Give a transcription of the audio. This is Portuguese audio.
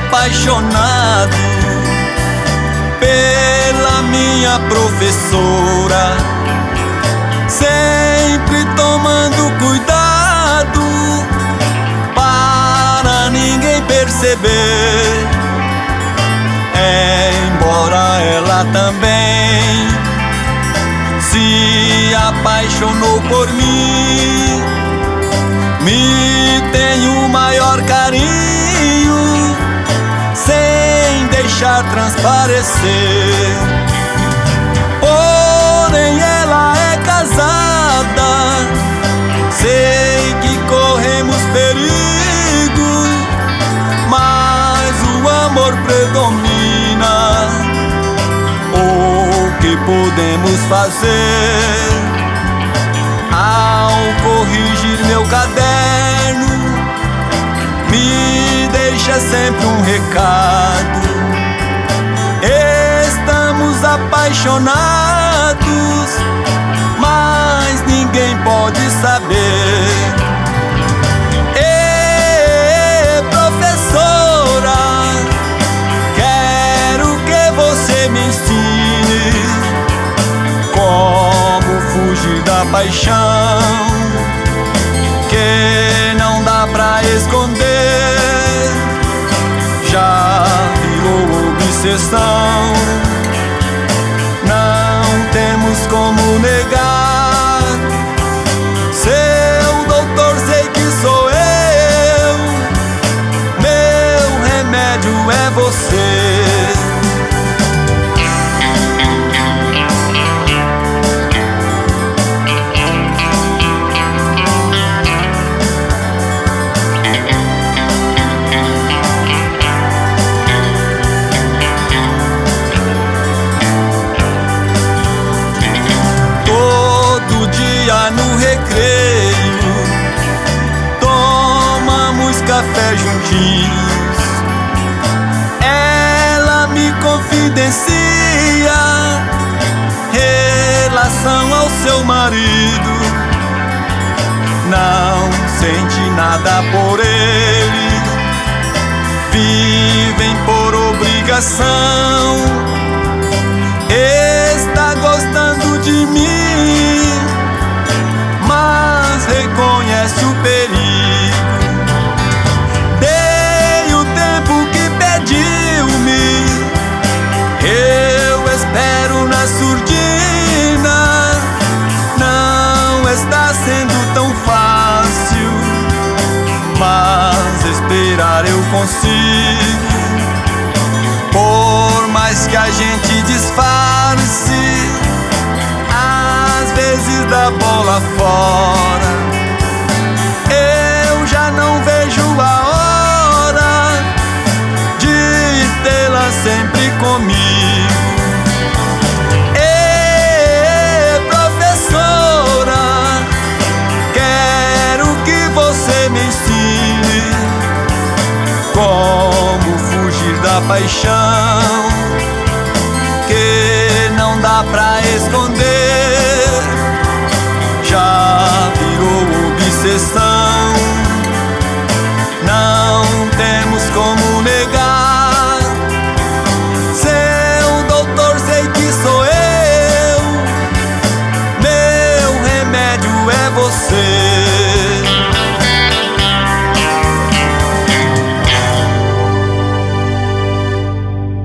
apaixonado pela minha professora, sempre tomando cuidado para ninguém perceber. Embora ela também se apaixonou por mim, me tem o maior carinho, sem deixar transparecer. Porém ela é casada, sei que corremos perigo, mas o amor predomina. O que podemos fazer? Ao corrigir meu caderno, me deixa sempre um recado: estamos apaixonados, mas ninguém pode saber. Ei, professora, quero que você me ensine como fugir da paixão que não dá pra esconder, já virou obsessão. Não temos como negar, seu doutor sei que sou eu, meu remédio é você. No recreio tomamos café juntinhos, ela me confidencia relação ao seu marido. Não sente nada por ele, vivem por obrigação. Está gostando de mim, mas reconhece o perigo. Dei o tempo que pediu-me, eu espero na surdina. Não está sendo tão fácil, mas esperar eu consigo. Por mais que a gente disfarce, às vezes dá bola fora. Eu já não vejo a hora de tê-la sempre comigo. Ei, professora, quero que você me ensine como fugir da paixão